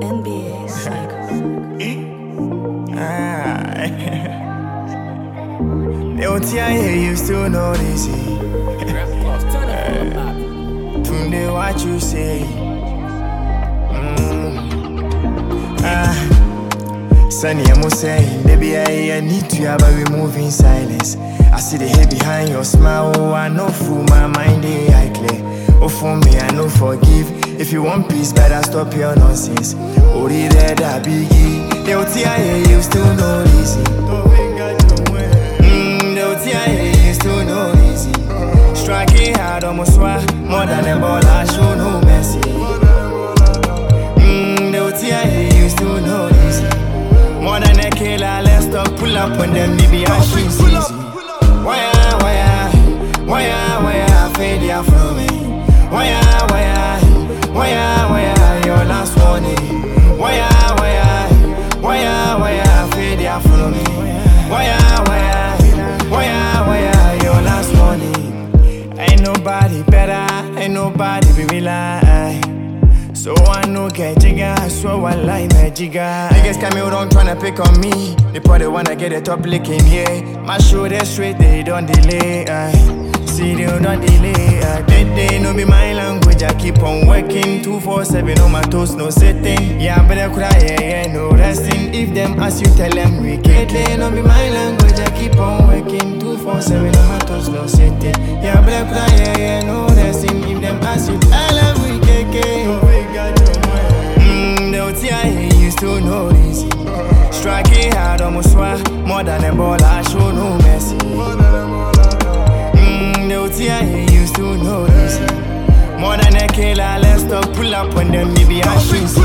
NBA cycle. The OT I hear you still know this. Tunde what you say. Sunny, I'm saying, baby, I need to have a removing silence. I see the hate behind your smile. Oh, I know through my mind, I clear. Oh, for me, I know forgive. If you want peace, better stop your nonsense. Oh, the red, I biggie. The OT I hear you still know this. The OT I hear you still know this. Striking hard, almost more than a ball, I show no mercy. The OT I hear you still know this. More than a killer, let's stop, pull up on them, maybe I should see. Why, fade ya from me? Why, your last warning? Why, fade ya from me? Why, your last warning? Ain't nobody better, ain't nobody be real. So I know get jigga, so I like my jigga. Niggas come here don't tryna pick on me. They probably wanna get a top licking, yeah. My shoulder straight, they don't delay. See they don't delay. They no be my language, I keep on working 247 on my toes, no sitting. Yeah, I better cry, yeah, no resting. If them ask you, tell them we get. They no be my language, I keep on working 247 on my toes, no sitting. Yeah, I better cry, yeah, no resting. If them ask you, tell them we get. The OT I hear you still know this. Striking hard, almost more than a ball, I show no mercy. The OT I hear you still know this. More than a killer, let's stop, pull up on them, maybe I should see.